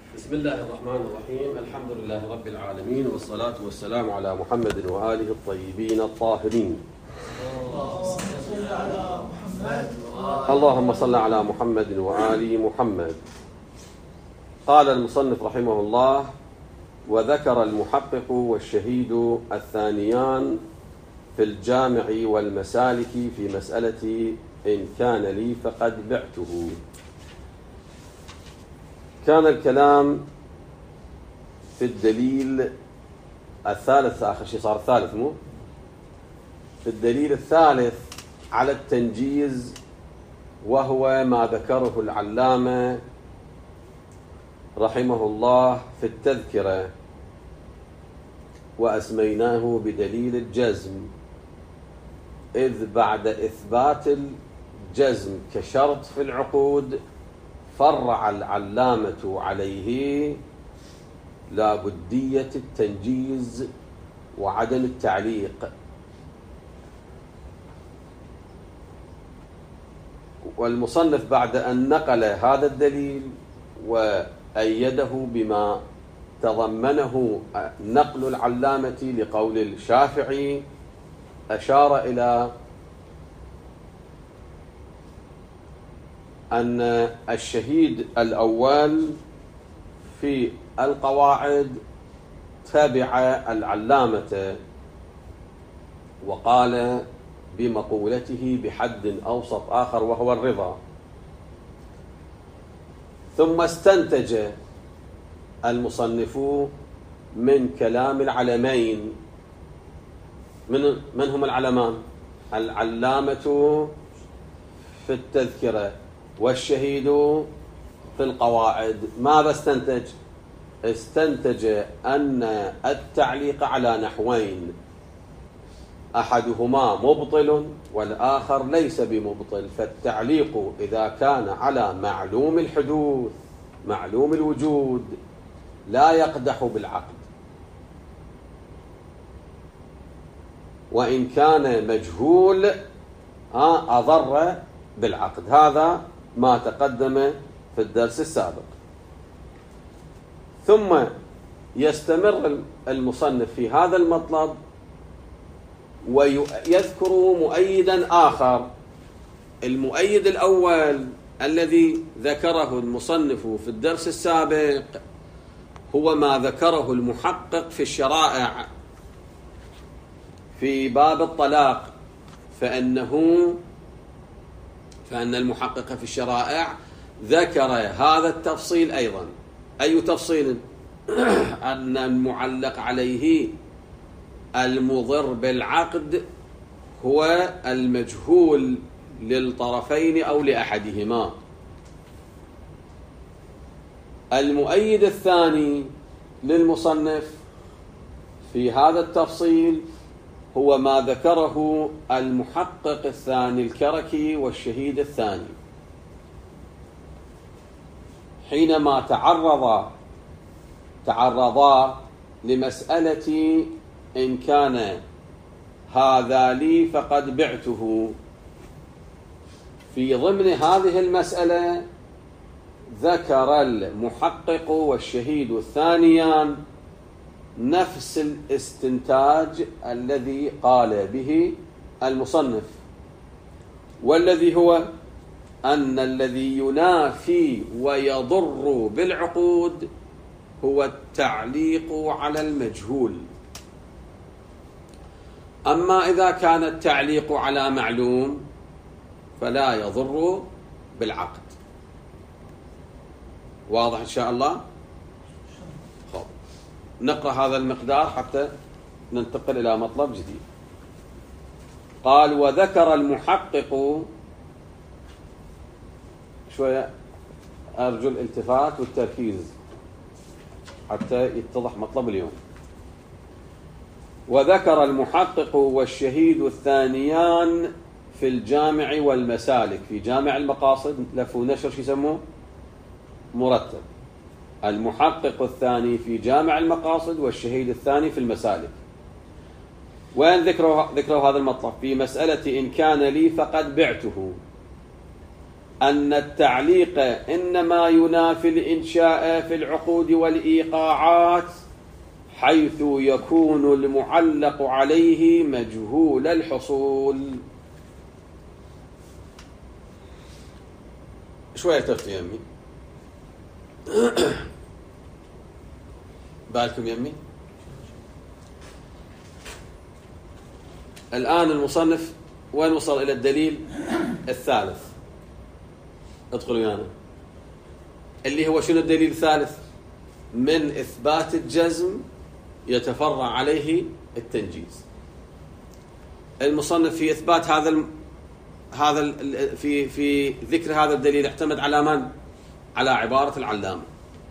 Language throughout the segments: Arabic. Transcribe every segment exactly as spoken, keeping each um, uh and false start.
بسم الله الرحمن الرحيم. الحمد لله رب العالمين، والصلاة والسلام على محمد وآله الطيبين الطاهرين. اللهم صل على محمد وآل محمد. قال المصنف رحمه الله: وذكر المحقق والشهيد الثانيان في الجامع والمسالك في مسألة إن كان لي فقد بعته. كان الكلام في الدليل الثالث، آخر شيء صار الثالث مو؟ في الدليل الثالث على التنجيز، وهو ما ذكره العلامة رحمه الله في التذكرة، وأسميناه بدليل الجزم، إذ بعد إثبات الجزم كشرط في العقود فرع العلامة عليه لا بدية التنجيز وعدم التعليق. والمصنف بعد أن نقل هذا الدليل وأيده بما تضمنه نقل العلامة لقول الشافعي، أشار إلى أن الشهيد الأول في القواعد تبع العلامة، وقال بمقولته بحد أوسط آخر وهو الرضا. ثم استنتج المصنف من كلام العلمين، من من هم العلمان؟ العلامة في التذكرة والشهيد في القواعد. ماذا استنتج؟ استنتج أن التعليق على نحوين، أحدهما مبطل والآخر ليس بمبطل. فالتعليق إذا كان على معلوم الحدوث معلوم الوجود لا يقدح بالعقد، وإن كان مجهول أضر بالعقد. هذا ما تقدم في الدرس السابق. ثم يستمر المصنف في هذا المطلب ويذكر مؤيدا آخر. المؤيد الأول الذي ذكره المصنف في الدرس السابق هو ما ذكره المحقق في الشرائع في باب الطلاق، فإنه فأن المحقق في الشرائع ذكر هذا التفصيل أيضا. أي تفصيل؟ أن المعلق عليه المضر بالعقد هو المجهول للطرفين أو لأحدهما. المؤيد الثاني للمصنف في هذا التفصيل هو ما ذكره المحقق الثاني الكركي والشهيد الثاني، حينما تعرض تعرضا لمسألة إن كان هذا لي فقد بعته. في ضمن هذه المسألة ذكر المحقق والشهيد الثانيان نفس الاستنتاج الذي قال به المصنف، والذي هو أن الذي ينافي ويضر بالعقود هو التعليق على المجهول. أما إذا كان التعليق على معلوم فلا يضر بالعقد. واضح إن شاء الله؟ خب. نقرأ هذا المقدار حتى ننتقل إلى مطلب جديد. قال: وذكر المحقق، شوية أرجو الالتفات والتركيز حتى يتضح مطلب اليوم. وذكر المحقق والشهيد الثانيان في الجامع والمسالك. في جامع المقاصد لف ونشر شو يسموه؟ مرتب. المحقق الثاني في جامع المقاصد والشهيد الثاني في المسالك. وين ذكروا ذكروا هذا المطلب؟ في مسألة إن كان لي فقد بعته. أن التعليق إنما ينافي الإنشاء في العقود والإيقاعات حيث يكون المعلق عليه مجهول الحصول. شوية تفت يمي بالكم يمي. الآن المصنف وين وصل؟ إلى الدليل الثالث. ادخلوا ويانا. اللي هو شنو الدليل الثالث؟ من إثبات الجزم يتفرع عليه التنجيز. المصنف في إثبات هذا الم... هذا ال... في في ذكر هذا الدليل اعتمد على من؟ على عبارة العلامة،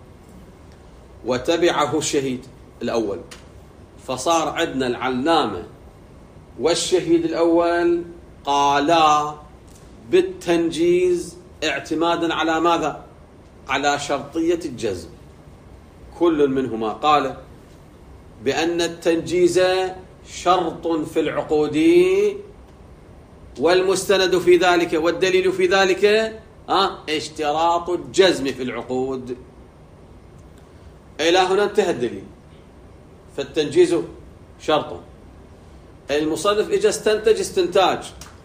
وتبعه الشهيد الأول، فصار عندنا العلامة والشهيد الأول قالا بالتنجيز اعتمادا على ماذا؟ على شرطية الجزم. كل منهما قال بأن التنجيز شرط في العقود، والمستند في ذلك والدليل في ذلك اه اشتراط الجزم في العقود. إلى هنا انتهى الدليل، فالتنجيز شرط. المصنف اجى استنتج استنتاج.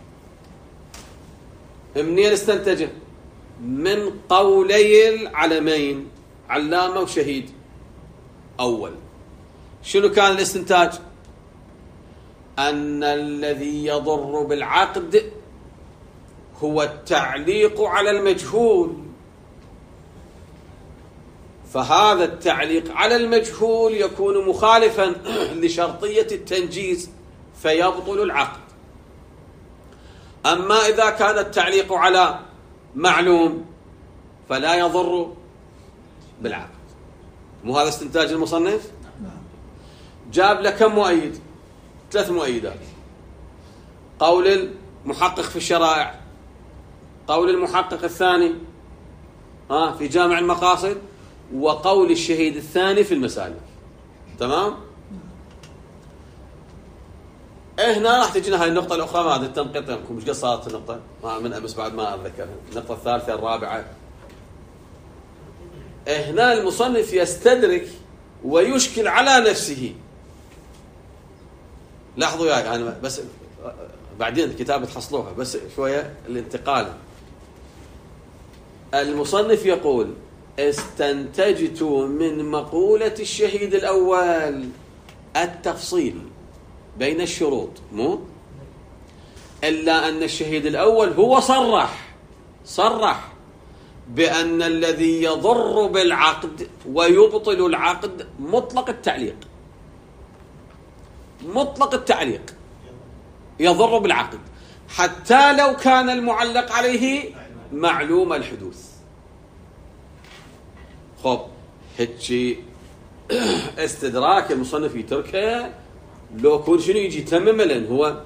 منين استنتجه؟ من قولي العلمين، علامة وشهيد أول. شنو كان الاستنتاج؟ أن الذي يضر بالعقد هو التعليق على المجهول، فهذا التعليق على المجهول يكون مخالفا لشرطية التنجيز فيبطل العقد. أما إذا كان التعليق على معلوم فلا يضر بالعقد. مو هذا استنتاج المصنف؟ جاب لك كم مؤيد؟ ثلاث مؤيدات. قول المحقق في الشرائع، قول المحقق الثاني ها في جامع المقاصد، وقول الشهيد الثاني في المسالك. تمام؟ إيه هنا راح تجينا هاي النقطة الأخرى. ما هذه التنقيط لكم مش قد صارت النقطة؟ ما من أمس بعد ما أتذكرها. النقطة الثالثة الرابعة. إيه هنا المصنف يستدرك ويشكل على نفسه. لاحظوا يا أنا بس بعدين الكتاب تحصلوها، بس شوية الانتقال. المصنف يقول استنتجت من مقولة الشهيد الأول التفصيل بين الشروط، مو إلا أن الشهيد الأول هو صرح صرح بأن الذي يضر بالعقد ويبطل العقد مطلق التعليق. مطلق التعليق يضر بالعقد حتى لو كان المعلق عليه معلوم الحدوث. خب هيك استدراك المصنف يتركه لو كل شنو يجي تمم، لأن هو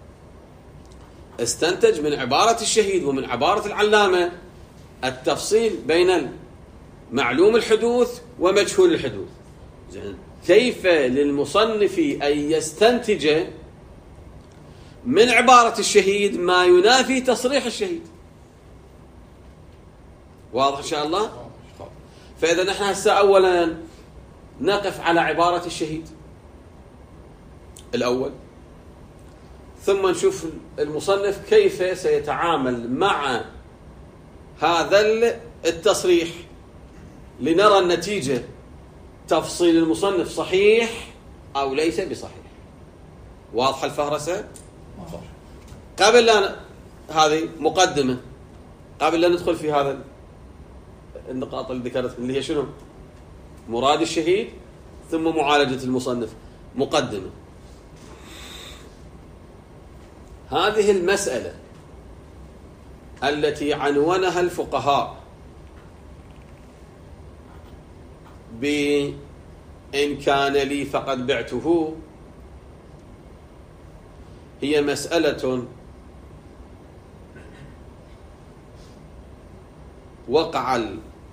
استنتج من عبارة الشهيد ومن عبارة العلامة التفصيل بين معلوم الحدوث ومجهول الحدوث. زين، كيف للمصنف أن يستنتج من عبارة الشهيد ما ينافي تصريح الشهيد؟ واضح إن شاء الله؟ فإذا نحن هسه أولا نقف على عبارة الشهيد الأول، ثم نشوف المصنف كيف سيتعامل مع هذا التصريح لنرى النتيجة، تفصيل المصنف صحيح أو ليس بصحيح. واضح الفهرسة؟ قبل لا هذه مقدمة، قبل لا ندخل في هذا النقاط اللي ذكرت اللي هي شنو؟ مراد الشهيد ثم معالجة المصنف. مقدمة. هذه المسألة التي عنونها الفقهاء بإن كان لي فقد بعته هي مسألة وقع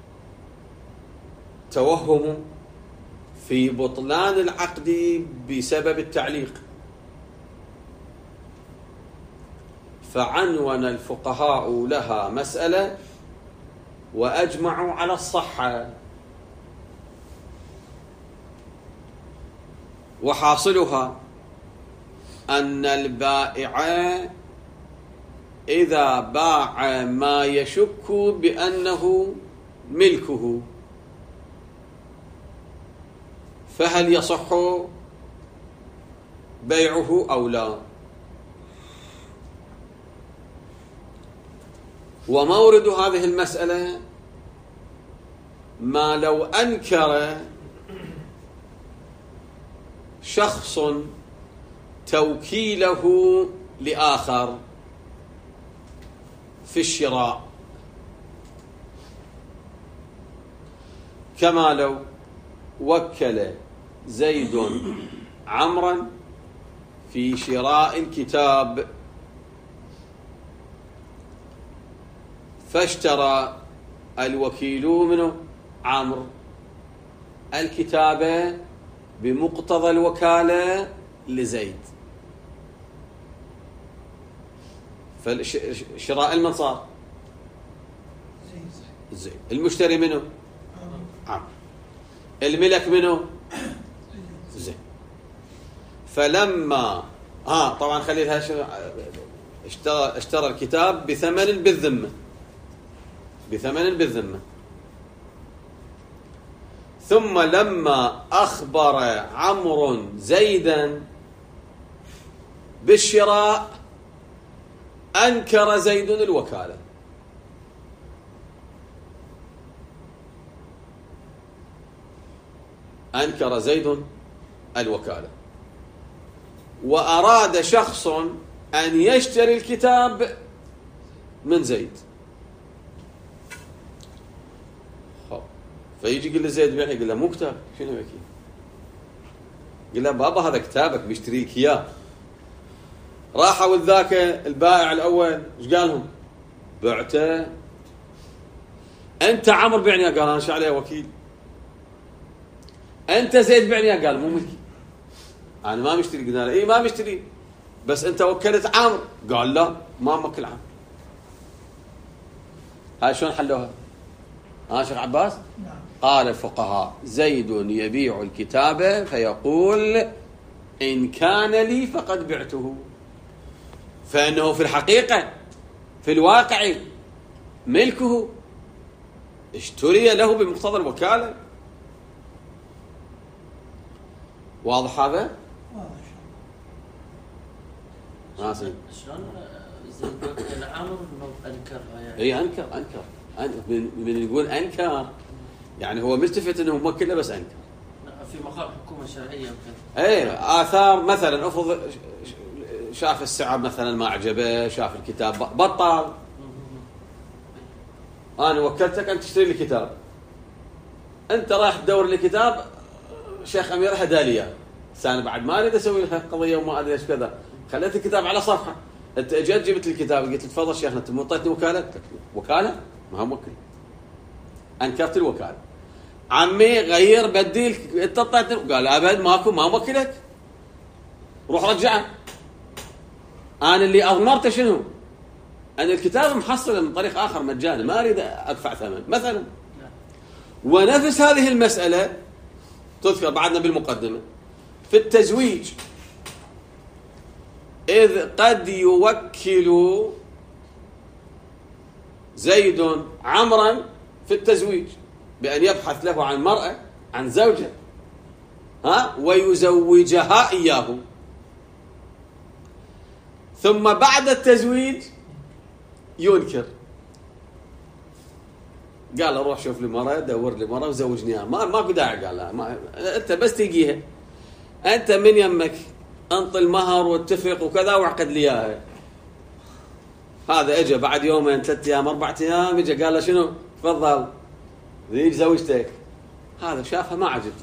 التوهم في بطلان العقد بسبب التعليق. فعنون الفقهاء لها مسألة وأجمعوا على الصحة، وحاصلها أن البائع إذا باع ما يشك بأنه ملكه فهل يصح بيعه أو لا؟ ومورد هذه المسألة ما لو أنكر شخص توكيله لآخر في الشراء، كما لو وكل زيد عمرا في شراء الكتاب فاشترى الوكيل منه عمرو الكتابة بمقتضى الوكالة لزيد، فالشراء من صار؟ زيد. المشتري منه عمرو، الملك منه زيد. فلما ها آه طبعا خلي لها اشترى اشترى الكتاب بثمن بالذمة، بثمن بالذمة، ثم لما أخبر عمرو زيدا بالشراء أنكر زيد الوكالة، أنكر زيد الوكالة وأراد شخص أن يشتري الكتاب من زيد، فيجي يقول له زيد بيعني، يقول له مو كتاب، شنو بك؟ يقول له بابا هذا كتابك بيشتريك اياه. راحوا ذاك البائع الاول ايش قال لهم؟ بعته. انت عمرو بيعني، قال انا شو عليه وكيل. انت زيد بيعني، قال مو ملكي، انا ما مشتري. قلنا له اي ما مشتري، بس انت وكلت عمرو. قال لا ما موكل عمرو. هاي شلون حلوها؟ ها شيخ عباس؟ نعم. قال الفقهاء زيد يبيع الكتاب فيقول إن كان لي فقد بعته، فإنه في الحقيقة في الواقع ملكه، اشتري له بمقتضى الوكالة. واضح هذا؟ واضح. شلون زيد وكل عمرو انكرها يعني؟ اي انكر انكر من, من يقول انكر يعني هو ملتفت انه موكله بس انكر في مقام حكومه شرعيه وكذا. اي اثار مثلا افرض شاف السعر مثلا ما عجبه، شاف الكتاب بطل. انا وكلتك انت تشتري لي كتاب، انت رايح تدور لي كتاب شيخ امير هداليه، انا بعد ما اريد اسوي لها قضيه وما ادري ايش كذا، خليت الكتاب على صفحه، انت اجيت جبت الكتاب قلت تفضل شيخنا انت مو اعطيتني وكاله؟ وكاله؟ ما هو موكل، انكرت الوكاله. عمي غير بديل، انت اعطيتني، قال ابد ماكو ما موكلك، روح رجعه. انا اللي اضمرته شنو؟ ان الكتاب محصل من طريق اخر مجاني، ما اريد ادفع ثمن مثلا. ونفس هذه المساله تذكر بعدنا بالمقدمه في التزويج، إذ قد يوكل زيد عمرا في التزويج بأن يبحث له عن مرأة، عن زوجة، ها ويزوجها إياه، ثم بعد التزويج ينكر، قال له روح شوف لي مرأة، دور لي مرأة وزوجني اياها. ما ماكو داعي، قال لا ما انت بس تجيها، انت من يمك انط المهر واتفق وكذا وعقد لي اياها. هذا اجى بعد يومين ثلاث ايام اربع ايام، اجى قال له شنو؟ تفضل ذيك زوجتك. هذا شافها ما عجبته،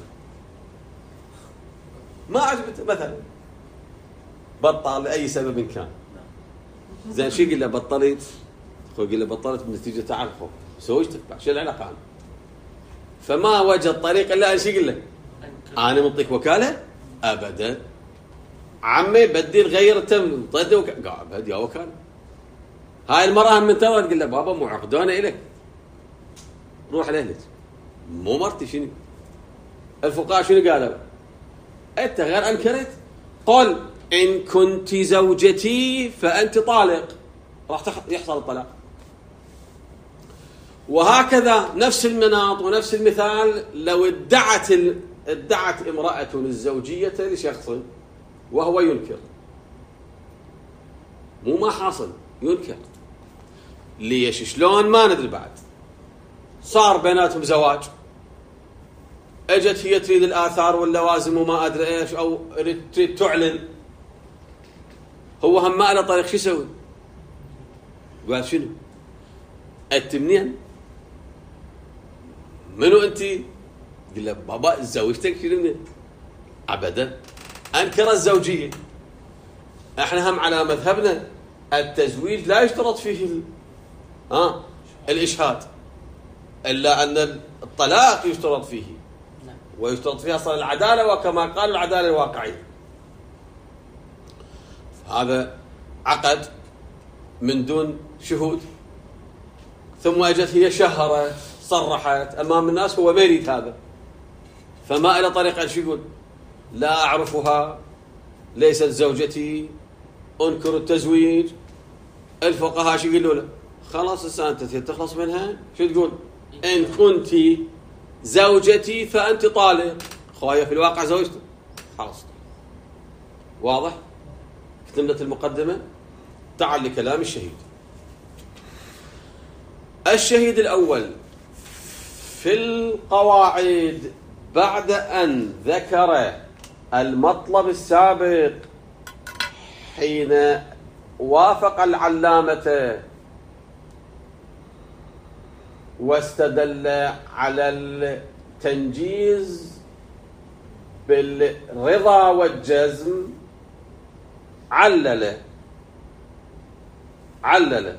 ما عجبته مثلا، بطل لاي سبب كان. زين شو يقول له؟ بطلت؟ اخوي يقول له بطلت بنتيجه تعال اخو زوجتك بعد شو العلاقه عنه؟ فما وجد طريق الا ان شو يقول له؟ انا منطيك وكاله؟ ابدا. عمي بدي نغير التم طيب وك... قال بدي يا وكاله. هاي المرأة من ترى تقول له بابا مو عقدونة إلك، روح لأهلك، مو مرتي. شنو الفقهاء شنو قالوا؟ أنت غير أنكرت، قل إن كنت زوجتي فأنت طالق، راح يحصل الطلاق. وهكذا نفس المناط ونفس المثال، لو ادعت ال... ادعت امرأة الزوجية لشخص وهو ينكر، مو ما حاصل، ينكر. ليش شلون ما ندري، بعد صار بيناتهم زواج، اجت هي تريد الآثار واللوازم وما ادري ايش، او تريد تعلن، هو هم ما له طريق، شو يسوي؟ قال شنو؟ انت منين؟ منو انت؟ قال له بابا زوجتك شنو منين؟ ابدا، انكر الزوجيه. احنا هم على مذهبنا التزويج لا يشترط فيه ال... ها الاشهاد، الا ان الطلاق يشترط فيه، ويشترط فيها اصلا العداله، وكما قال العداله الواقعيه. هذا عقد من دون شهود، ثم اجت هي شهرت صرحت امام الناس هو ما يريد هذا، فما إلى طريقه ان شو يقول؟ لا اعرفها، ليست زوجتي، انكر التزويج. الفقهاء شو يقولوا له؟ خلاص انت تخلص منها، شو تقول؟ ان كنت زوجتي فانت طالق، خويا في الواقع زوجته، خلاص. واضح؟ كتمت المقدمه. تعال لكلام الشهيد. الشهيد الأول في القواعد بعد أن ذكر المطلب السابق حين وافق العلامة واستدل على التنجيز بالرضا والجزم، علل علل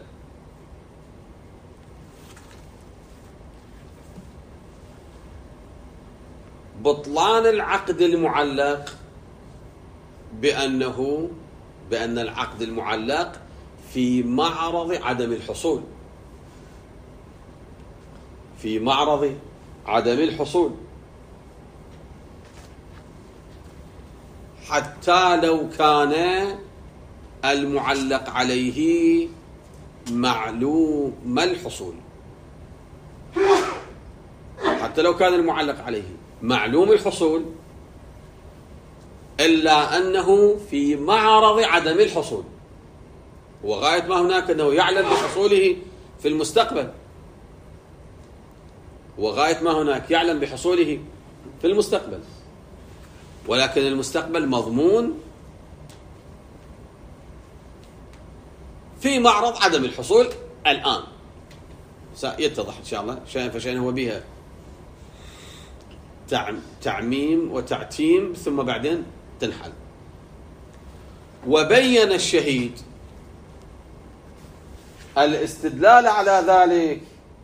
بطلان العقد المعلق بأنه بأن العقد المعلق في معرض عدم الحصول، في معرض عدم الحصول، حتى لو كان المعلق عليه معلوم الحصول، حتى لو كان المعلق عليه معلوم الحصول، إلا أنه في معرض عدم الحصول، وغاية ما هناك أنه يعلم بحصوله في المستقبل، وغاية ما هناك يعلم بحصوله في المستقبل، ولكن المستقبل مضمون في معرض عدم الحصول الآن. سيتضح إن شاء الله شيئا فشيئا، هو بها تعميم وتعتيم ثم بعدين تنحل. وبين الشهيد الاستدلال على ذلك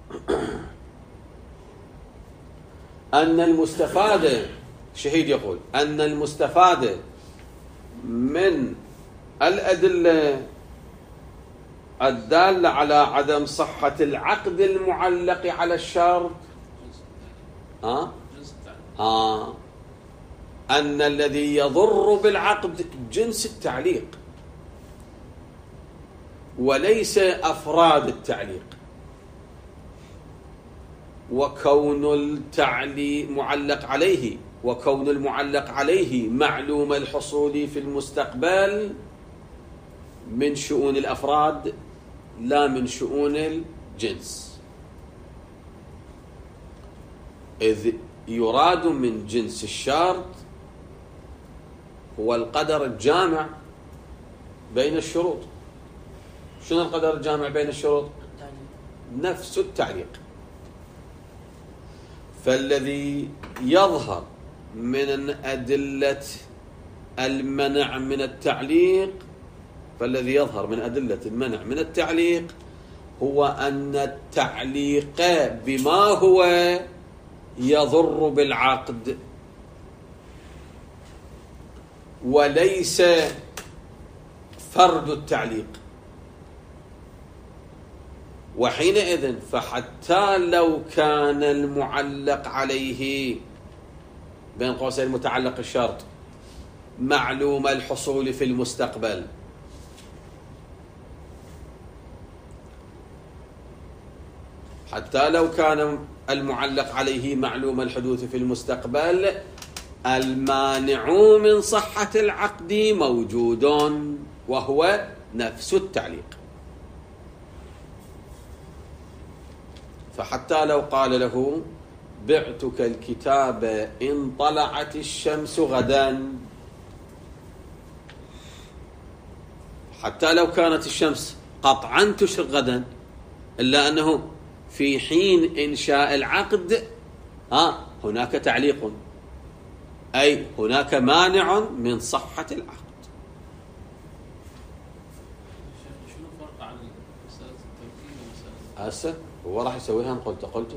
أن المستفاد، الشهيد يقول أن المستفاد من الأدلة الدالة على عدم صحة العقد المعلق على الشرط ها آه أن الذي يضر بالعقد جنس التعليق وليس أفراد التعليق، وكون التعليق معلق عليه وكون المعلق عليه معلوم الحصول في المستقبل من شؤون الأفراد لا من شؤون الجنس، إذ يراد من جنس الشرط هو القدر الجامع بين الشروط. شنو القدر الجامع بين الشروط؟ نفس التعليق. فالذي يظهر من أدلة المنع من التعليق فالذي يظهر من أدلة المنع من التعليق هو أن التعليق بما هو يضر بالعقد وليس فرد التعليق. وحينئذ فحتى لو كان المعلق عليه بين قوسين متعلق الشرط معلوم الحصول في المستقبل، حتى لو كان المعلق عليه معلوم الحدوث في المستقبل، المانع من صحة العقد موجود وهو نفس التعليق. فحتى لو قال له بعتك الكتاب إن طلعت الشمس غدا، حتى لو كانت الشمس قطعا تشرق غدا، إلا أنه في حين إنشاء العقد ها هناك تعليق، أي هناك مانع من صحة العقد. شنو الفرق عن مسألة التوكيد ومسألة هسه هو راح يسويها. قلت قلت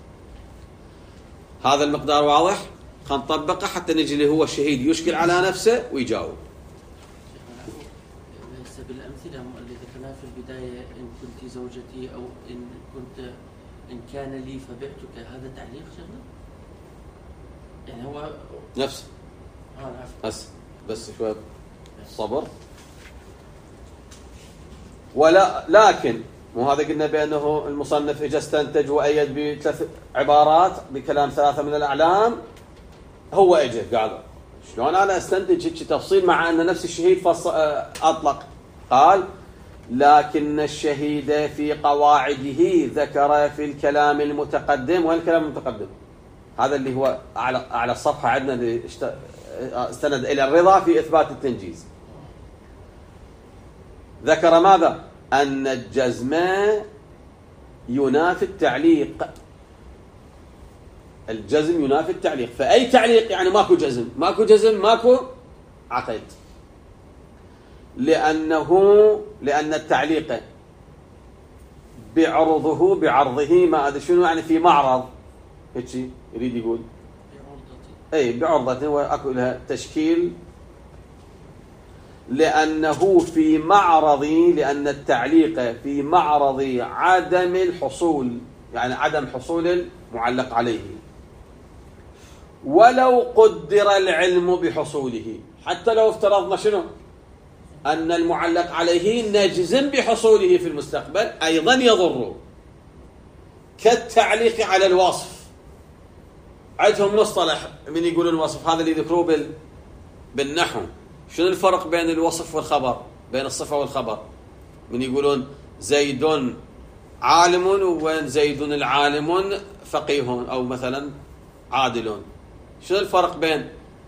هذا المقدار واضح، خلينا نطبقه حتى نجي اللي هو الشهيد يشكل على نفسه ويجاوب. هسه بالأمثلة اللي ذكرناها في البداية، إن كنت زوجتي أو إن كنت إن كان لي فبعتك، هذا تعليق شغله؟ يعني هو نفسه. اه العفو. بس بس شوي صبر. ولا لكن مو هذا قلنا بأنه المصنف اجى استنتج وأيد بثلاث عبارات بكلام ثلاثة من الأعلام. هو اجى قال شلون أنا استنتج هيك تفصيل مع أن نفس الشهيد فص... أطلق. قال لكن الشهيد في قواعده ذكر في الكلام المتقدم. والكلام المتقدم هذا اللي هو أعلى, أعلى الصفحة عندنا اللي استند إلى الرضا في إثبات التنجيز. ذكر ماذا؟ أن الجزم ينافي التعليق. الجزم ينافي التعليق، فأي تعليق يعني ماكو جزم، ماكو جزم ماكو عقد، لأنه لأن التعليق بعرضه بعرضه ما أدري شنو يعني في معرض هيك يريد يقول أي بعرضة وأكو لها تشكيل، لأنه في معرض لأن التعليق في معرض عدم الحصول، يعني عدم حصول المعلق عليه، ولو قدر العلم بحصوله. حتى لو افترضنا شنو أن المعلق عليه نجزم بحصوله في المستقبل أيضا يضر، كالتعليق على الوصف. عندهم مصطلح من يقولون الوصف هذا اللي يذكروه بال... بالنحو. شنو الفرق بين الوصف والخبر، بين الصفة والخبر؟ من يقولون زيد عالم وين زيد العالم فقيه أو مثلا عادل. شنو الفرق بين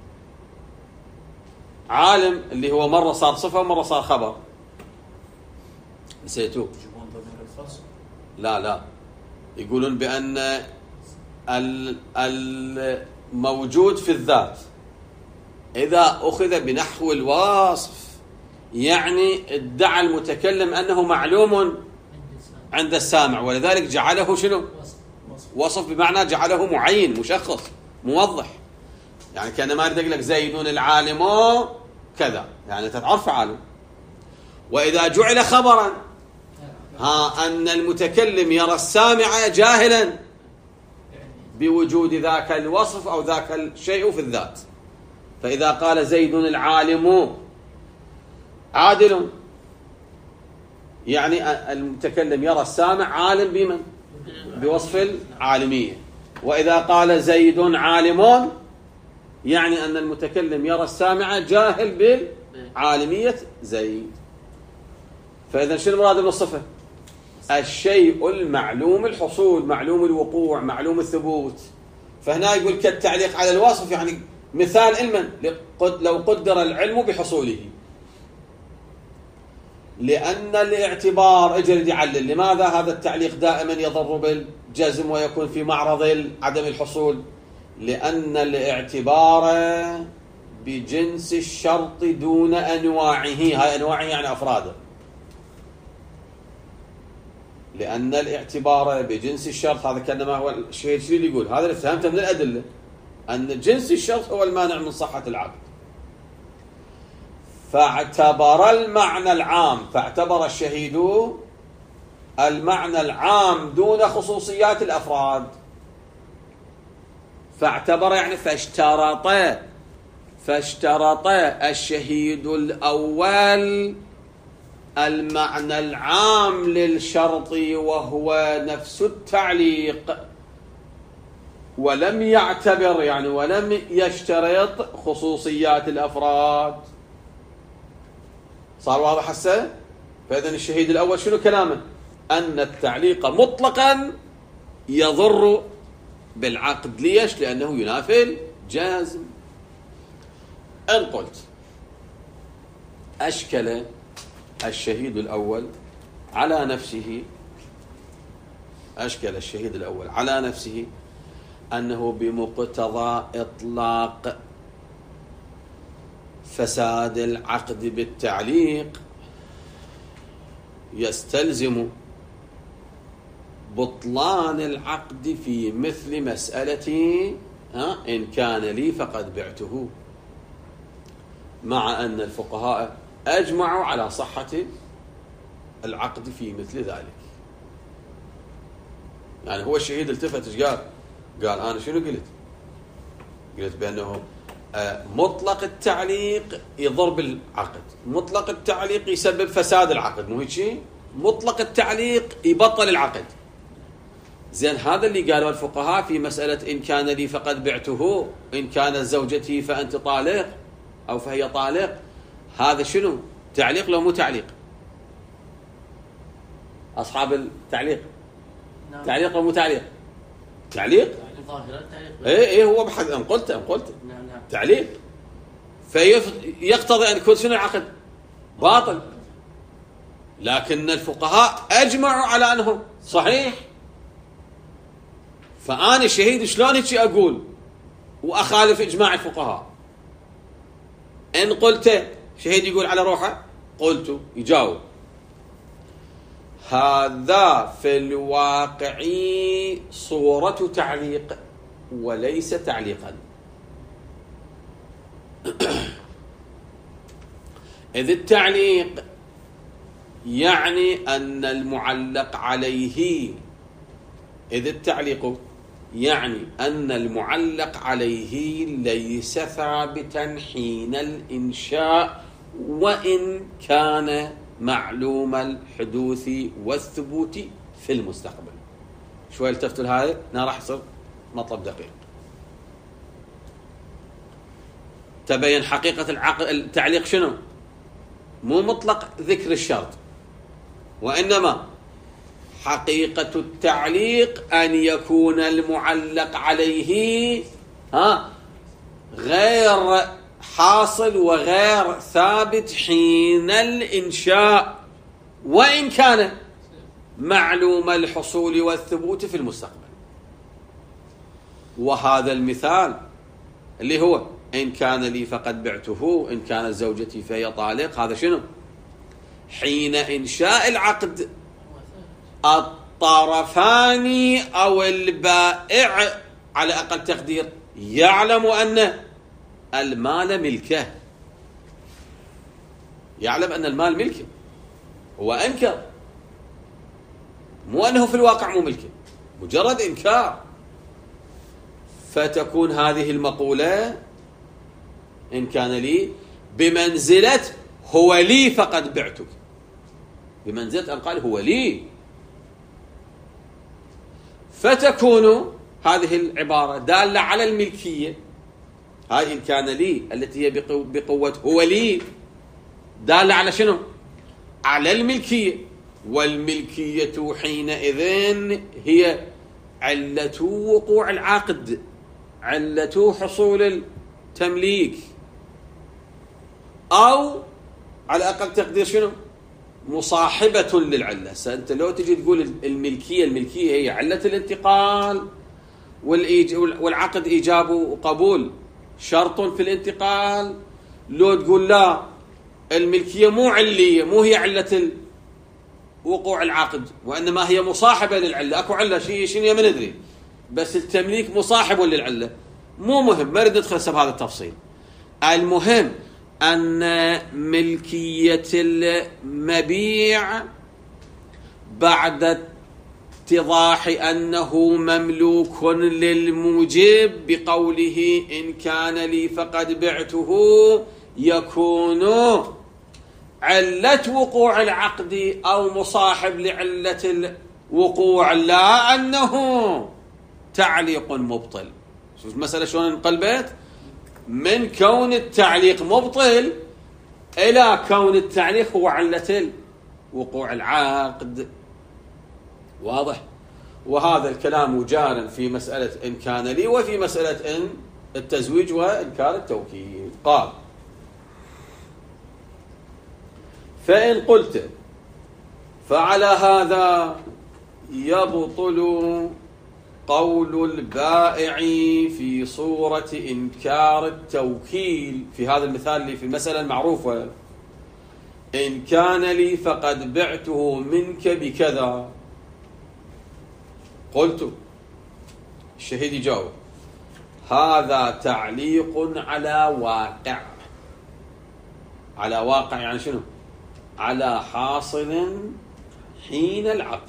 عالم اللي هو مرة صار صفة ومرة صار خبر؟ نسيتوه؟ لا لا، يقولون بأن الموجود في الذات إذا أخذ بنحو الوصف يعني ادعى المتكلم أنه معلوم عند السامع، ولذلك جعله شنو؟ وصف، بمعنى جعله معين مشخص موضح. يعني كان ما يريد لك زيد العالم كذا، يعني تتعرف عالم. وإذا جعل خبرا ها أن المتكلم يرى السامع جاهلا بوجود ذاك الوصف أو ذاك الشيء في الذات. فإذا قال زيد العالم عادل، يعني المتكلم يرى السامع عالم بمن؟ بوصف العالمية. وإذا قال زيد عالم يعني أن المتكلم يرى السامع جاهل بالعالمية زيد. فإذا شنو المراد بالصفة؟ الشيء المعلوم الحصول، معلوم الوقوع، معلوم الثبوت. فهنا يقول كالتعليق على الوصف، يعني مثال علما لو قدر العلم بحصوله. لأن الاعتبار اجل يعلل لماذا هذا التعليق دائما يضر بالجزم ويكون في معرض عدم الحصول. لأن الاعتبار بجنس الشرط دون أنواعه. هاي أنواعه يعني أفراده. لأن الاعتبار بجنس الشرط هذا كأنما هو الشيء اللي يقول هذا اللي فهمته من الأدلة، أن جنس الشرط هو المانع من صحة العقد. فاعتبر المعنى العام، فاعتبر الشهيد المعنى العام دون خصوصيات الأفراد، فاعتبر يعني فاشترط فاشترط الشهيد الأول المعنى العام للشرط وهو نفس التعليق، ولم يعتبر يعني ولم يشترط خصوصيات الأفراد. صار واضح هسه؟ فإذن الشهيد الأول شنو كلامه؟ أن التعليق مطلقا يضر بالعقد. ليش؟ لأنه ينافي الجازم. أن قلت أشكل الشهيد الأول على نفسه أشكل الشهيد الأول على نفسه أنه بمقتضى إطلاق فساد العقد بالتعليق يستلزم بطلان العقد في مثل مسألة إن كان لي فقد بعته، مع أن الفقهاء أجمعوا على صحة العقد في مثل ذلك. يعني هو الشهيد التفت ايش قال؟ قال أنا شنو قلت؟ قلت بأنه مطلق التعليق يضر بالعقد، مطلق التعليق يسبب فساد العقد، مو هيك شيء؟ مطلق التعليق يبطل العقد. زين هذا اللي قالوا الفقهاء في مسألة إن كان لي فقد بعته، إن كانت زوجتي فأنت طالق أو فهي طالق، هذا شنو؟ تعليق لو مو تعليق؟ أصحاب التعليق نعم. تعليق لو مو تعليق؟ تعليق؟ ظاهرة تعليق. إيه إيه هو بحث أم قلت أم قلت نعم نعم. تعليق، فيقتضي أن يكون شنو العقد؟ باطل. لكن الفقهاء أجمعوا على أنه صحيح. فأنا شهيد شلون هيك أقول وأخالف إجماع الفقهاء؟ إن قلت شهيد يقول على روحه، قلت يجاوب هذا في الواقع صورة تعليق وليس تعليقا. إذ التعليق يعني أن المعلق عليه إذ التعليق يعني أن المعلق عليه ليس ثابتا حين الإنشاء وإن كان معلوم الحدوث والثبوت في المستقبل. شوي التفتوا لهذا، أنا راح يصير مطلب دقيق. تبين حقيقة العقد التعليق شنو؟ مو مطلق ذكر الشرط، وإنما حقيقة التعليق أن يكون المعلق عليه ها غير حاصل وغير ثابت حين الإنشاء وإن كان معلوم الحصول والثبوت في المستقبل. وهذا المثال اللي هو إن كان لي فقد بعته، إن كانت زوجتي فهي طالق، هذا شنو؟ حين إنشاء العقد الطرفان أو البائع على أقل تقدير يعلم أن المال ملكه، يعلم أن المال ملكه، هو أنكر، مو أنه في الواقع مو ملكه، مجرد إنكار. فتكون هذه المقولة إن كان لي بمنزلة هو لي فقد بعتك، بمنزلة أن قال هو لي. فتكون هذه العبارة دالة على الملكية، هاي إن كان لي التي هي بقوة هو لي دالة على شنو؟ على الملكية. والملكية حينئذ هي علة وقوع العقد، علة حصول التمليك، أو على أقل تقدير شنو؟ مصاحبة للعلة. أنت لو تجي تقول الملكية الملكية هي علة الانتقال والعقد إيجاب وقبول شرط في الانتقال، لو تقول لا الملكية مو علية، مو هي علة وقوع العقد، وإنما هي مصاحبة للعلة. أكو علة شيء شنو ما ندري، بس التمليك مصاحب للعلة. مو مهم، ما نريد ندخل بهذا التفصيل. المهم أن ملكية المبيع بعد اتضاح أنه مملوك للموجب بقوله إن كان لي فقد بعته، يكون علة وقوع العقد أو مصاحب لعلة الوقوع، لا أنه تعليق مبطل. شوف المسألة شلون انقلبت من كون التعليق مبطل إلى كون التعليق هو علة وقوع العقد. واضح؟ وهذا الكلام جار في مسألة إن كان لي وفي مسألة إن التزويج وإنكار التوكيد. قال: فإن قلت فعلى هذا يبطل قول البائع في صورة إنكار التوكيل في هذا المثال اللي في المسألة المعروفة: إن كان لي فقد بعته منك بكذا. قلت، الشهيد يجاوب: هذا تعليق على واقع. على واقع يعني شنو؟ على حاصل حين العقد،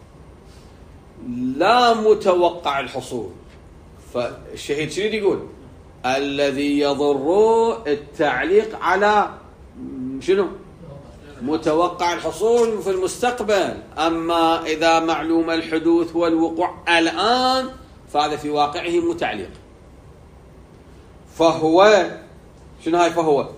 لا متوقع الحصول. فالشهيد شنو يقول؟ الذي يضر التعليق على شنو؟ متوقع الحصول في المستقبل. أما إذا معلوم الحدوث والوقوع الآن فهذا في واقعه متعلق. فهو شنو هاي فهو؟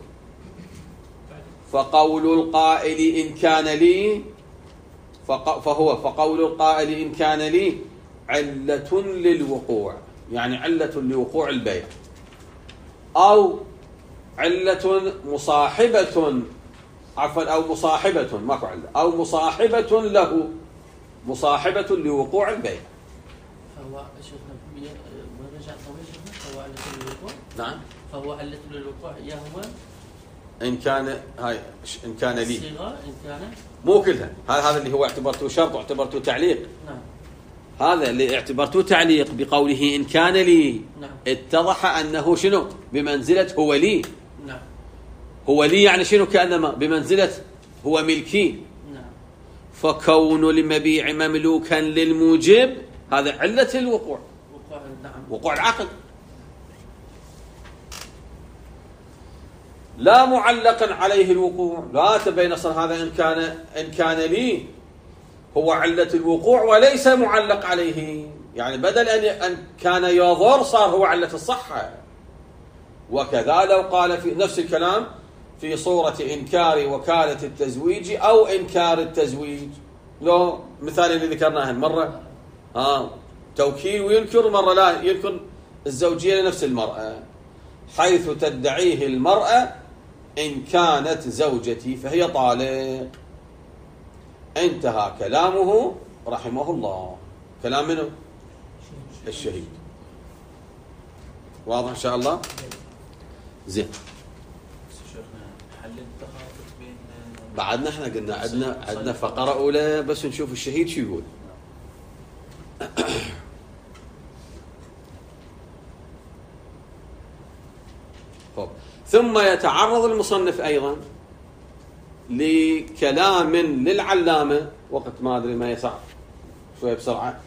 فقول القائل إن كان لي فهو فقول القائل إن كان لي علة للوقوع، يعني علة لوقوع البيع، أو علة مصاحبة عفوا أو مصاحبة ماكو علة أو مصاحبة له مصاحبة لوقوع البيع. فهو شيخنا ونرجع طويل شيخنا فهو علة للوقوع. نعم. فهو علة للوقوع يا هو إن كان هاي إن كان لي الصيغة إن كان مو كلها. هذا هذا اللي هو اعتبرته شرط واعتبرته تعليق. نعم. هذا اللي اعتبرته تعليق بقوله إن كان لي. نعم. اتضح أنه شنو؟ بمنزلة هو لي. نعم. هو لي يعني شنو؟ كأنما بمنزلة هو ملكي. نعم. فكون المبيع مملوكا للموجب هذا علة الوقوع. وقوع نعم. وقوع العقد. لا معلقا عليه الوقوع، لا تبين صار هذا إن كان إن كان لي هو علة الوقوع وليس معلق عليه، يعني بدل أن كان يضر صار هو علة الصحة. وكذا لو قال في نفس الكلام في صورة إنكار وكالة التزويج أو إنكار التزويج، لو مثال اللي ذكرناه مرة آه توكيل وينكر، مرة لا ينكر الزوجية لنفس المرأة، حيث تدعيه المرأة إن كانت زوجتي فهي طالق. انتهى كلامه رحمه الله. كلام منه؟ الشهيد. واضح إن شاء الله؟ زين. بعدنا احنا قلنا عندنا عندنا فقرة أولى بس نشوف الشهيد شو يقول. ثم يتعرض المصنف أيضا لكلام للعلامة، وقت ما أدري ما يسع شوية بسرعة،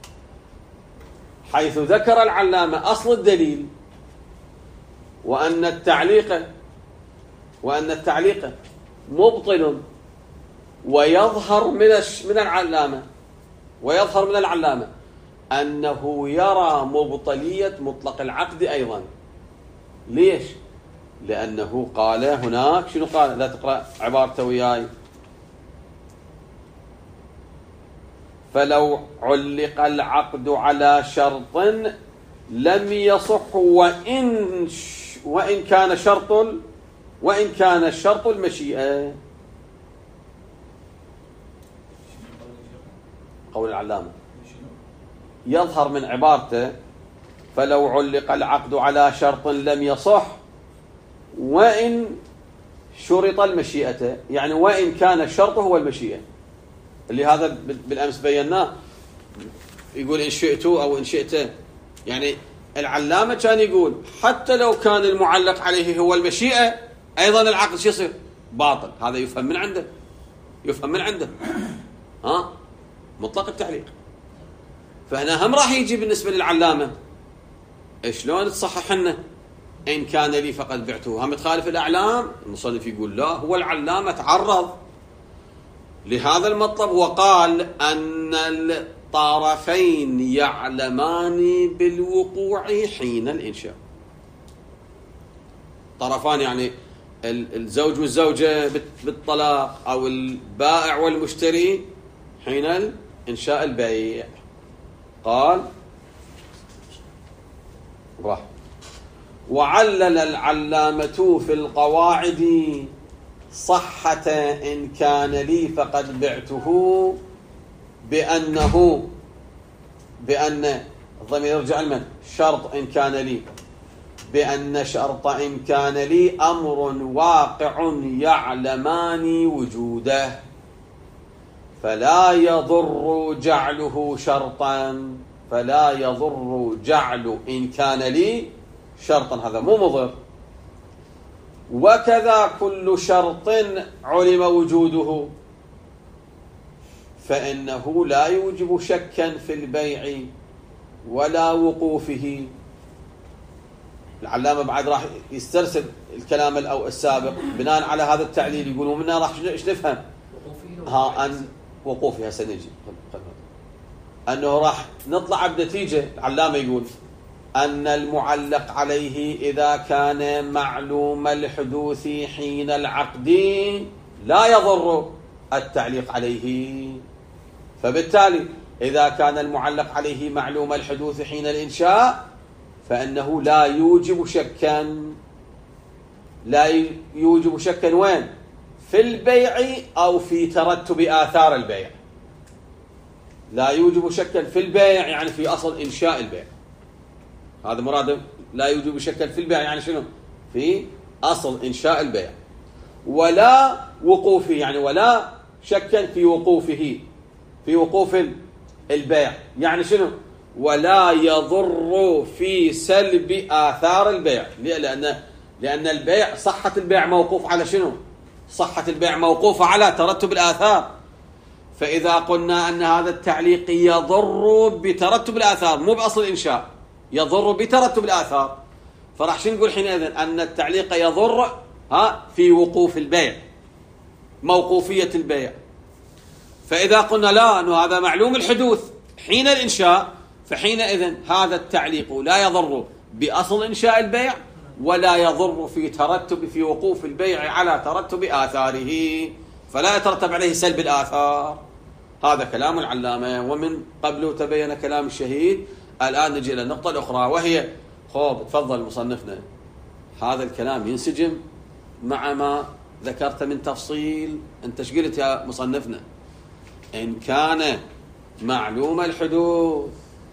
حيث ذكر العلامة أصل الدليل وأن التعليق وأن التعليق مبطل، ويظهر من من العلامة ويظهر من العلامة أنه يرى مبطلية مطلق العقد أيضا. ليش؟ لأنه قال هناك شنو قال؟ لا تقرأ عبارته وياي. فلو علق العقد على شرط لم يصح وإن وإن كان شرط وإن كان الشرط المشيئة. قول العلامة يظهر من عبارته فلو علق العقد على شرط لم يصح وإن شرط المشيئة، يعني وإن كان الشرط هو المشيئة، اللي هذا بالأمس بيناه. يقول إن شئت أو إن شئت، يعني العلامة كان يقول حتى لو كان المعلق عليه هو المشيئة أيضا العقد شو يصير؟ باطل. هذا يفهم من عنده يفهم من عنده ها مطلق التعليق. فهنا هم راح يجي بالنسبة للعلامة شلون تصحح لنا إن كان لي فقد بعته، هم تخالف الأعلام. المصنف يقول لا، هو العلامة تعرض لهذا المطلب وقال أن الطرفين يعلمان بالوقوع حين الإنشاء. طرفان يعني الزوج والزوجة بالطلاق، أو البائع والمشتري حين إنشاء البيع. قال راح وعلل العلامة في القواعد صحة إن كان لي فقد بعته بأنه بأن الضمير يرجع لمن؟ شرط إن كان لي، بأن شرط إن كان لي أمر واقع يعلمان وجوده فلا يضر جعله شرطا، فلا يضر جعل إن كان لي شرطا، هذا مو مضر. وكذا كل شرط علم وجوده فإنه لا يوجب شكا في البيع ولا وقوفه. العلامة بعد راح يسترسل الكلام الأو السابق بناء على هذا التعليل، يقولوا منا راح ايش نفهم؟ ها أن وقوفها سنجي أنه راح نطلع بنتيجة. العلامة يقول أن المعلق عليه إذا كان معلوم الحدوث حين العقد لا يضر التعليق عليه. فبالتالي إذا كان المعلق عليه معلوم الحدوث حين الإنشاء فإنه لا يوجب شكا، لا يوجب شكا وين؟ في البيع أو في ترتب آثار البيع. لا يوجب شكا في البيع يعني في أصل إنشاء البيع، هذا مراده. لا يوجب شكا في البيع يعني شنو؟ في أصل إنشاء البيع. ولا وقوفه يعني ولا شكا في وقوفه، في وقوف البيع يعني شنو؟ ولا يضر في سلب آثار البيع. لأن لأن البيع صحة البيع موقوف على شنو؟ صحة البيع موقوفة على ترتب الآثار. فإذا قلنا أن هذا التعليق يضر بترتب الآثار مو بأصل الإنشاء، يضر بترتب الآثار، فراح شو نقول حينئذ؟ أن التعليق يضر ها في وقوف البيع، موقوفية البيع. فإذا قلنا لا، أنه هذا معلوم الحدوث حين الإنشاء، فحينئذ هذا التعليق لا يضر بأصل إنشاء البيع ولا يضر في ترتب في وقوف البيع على ترتب آثاره، فلا يترتب عليه سلب الآثار. هذا كلام العلامة، ومن قبله تبين كلام الشهيد. الآن نجي إلى النقطة الأخرى وهي خوب تفضل مصنفنا، هذا الكلام ينسجم مع ما ذكرت من تفصيل. أنت ايش قلت يا مصنفنا؟ إن كان معلوم الحدوث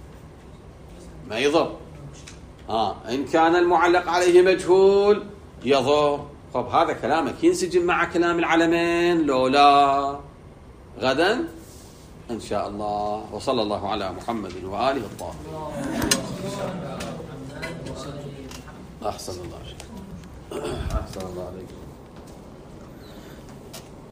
ما يضر، آه إن كان المعلق عليه مجهول يضر. طب هذا كلامك ينسجم مع كلام العلمين لو لا؟ غدا إن شاء الله. وصلى الله على محمد وآله الطاهرين. أحسن الله أحسن الله عليكم.